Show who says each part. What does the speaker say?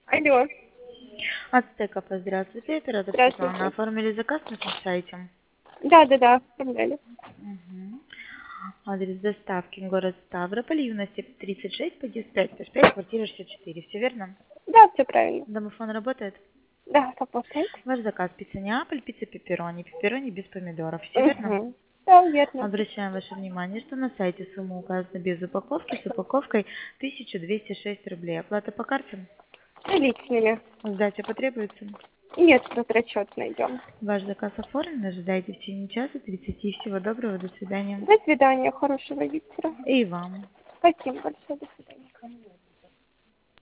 Speaker 1: Алло,
Speaker 2: Ацтека, здравствуйте, оператор Светлана.
Speaker 1: здравствуйте.
Speaker 2: Оформили заказ на нашем сайте.
Speaker 1: Да, оформляли.
Speaker 2: Мгм. Адрес доставки город Ставрополь, юности 36, подъезд 5/5, квартира 64. Все верно?
Speaker 1: Да, все правильно.
Speaker 2: Домофон работает?
Speaker 1: Да, работает.
Speaker 2: Ваш заказ пицца Неаполь, пицца пепперони. Пепперони без помидоров. Все верно?
Speaker 1: Угу. Да, верно.
Speaker 2: Обращаем ваше внимание, что на сайте сумма указана без упаковки, с упаковкой 1206 рублей. Оплата по карте?
Speaker 1: Наличными.
Speaker 2: Сдача потребуется?
Speaker 1: Нет, просто расчет найдем.
Speaker 2: Ваш заказ оформлен, ожидайте в течение часа 30. Всего доброго, до свидания.
Speaker 1: До свидания, хорошего вечера.
Speaker 2: И вам.
Speaker 1: Спасибо большое.